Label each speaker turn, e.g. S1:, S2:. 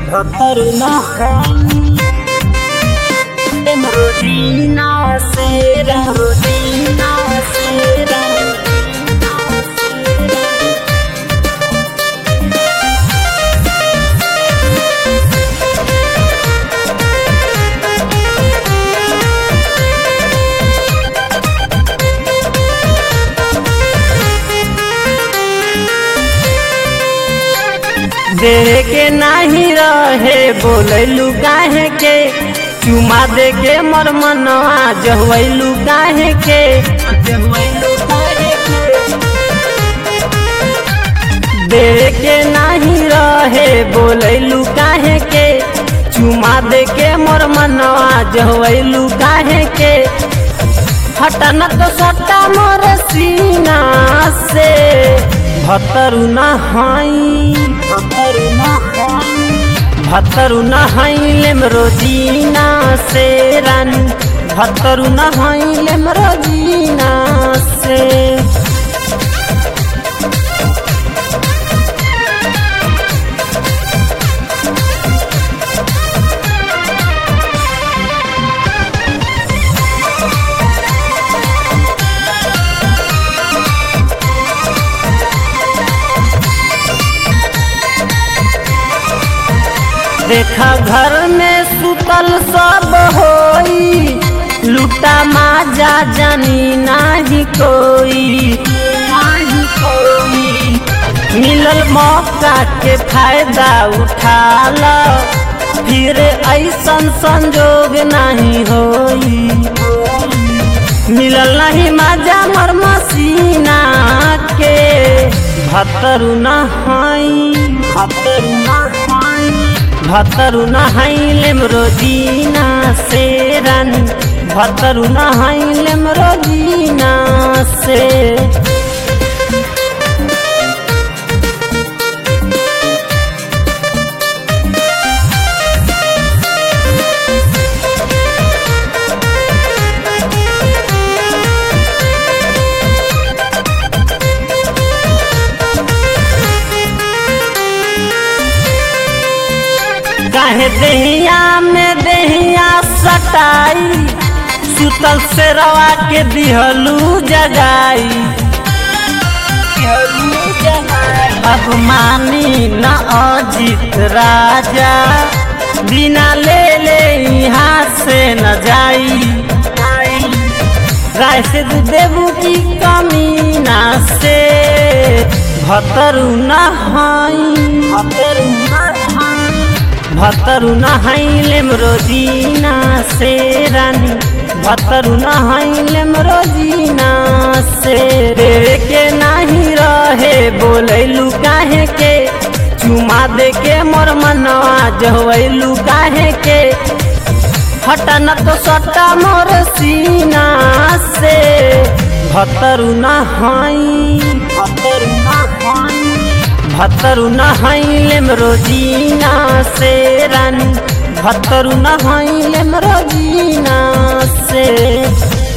S1: भतरुना रोजीना सेरा रोजीना सेरा दे के नहीं रहे बोलैलू काहे के चुमा दे के मर मनवा जहवैलू काहे के दे के नहीं रहे बोलैलू काहे के चुमा दे के मर मनवा जहवैलू काहे के हटन तो सट्टा मोर सीना से भतरुना हाई भतरुना हाइलेम रोजीना से रानी भतरुना हाइलेम रोजीना से देखा घर में सुतल सब होई लुटा माजा जानी नाही कोई मिलल मौका के फायदा उठाला फिर ऐसन संजोग नहीं होई मिलल नहीं माजा मर मसीना के भतरुना हाई भतरुना हाइलेम रोजीना से रानी भतरुना हाइलेम रोजीना से काहे दहिया में दहिया सटाई सुतल से रवा के दिहलू जगाई अब मानी न अजित राजा बिना ले ले यहाँ से न जाई राय से देवू की कमी ना से भतरुना भतरुना हाइलेम रोजीना से रानी भतरुना हाइलेम रोजीना से रे के नहीं रहे बोलैलू काहे के चुमा दे के मोर मनवा जहवैलू काहे के हटन तो सट्टा मोर सीना से भतरुना भतरुना हाइलेम रोजीना से रानी भतरुना हाइलेम रोजीना से।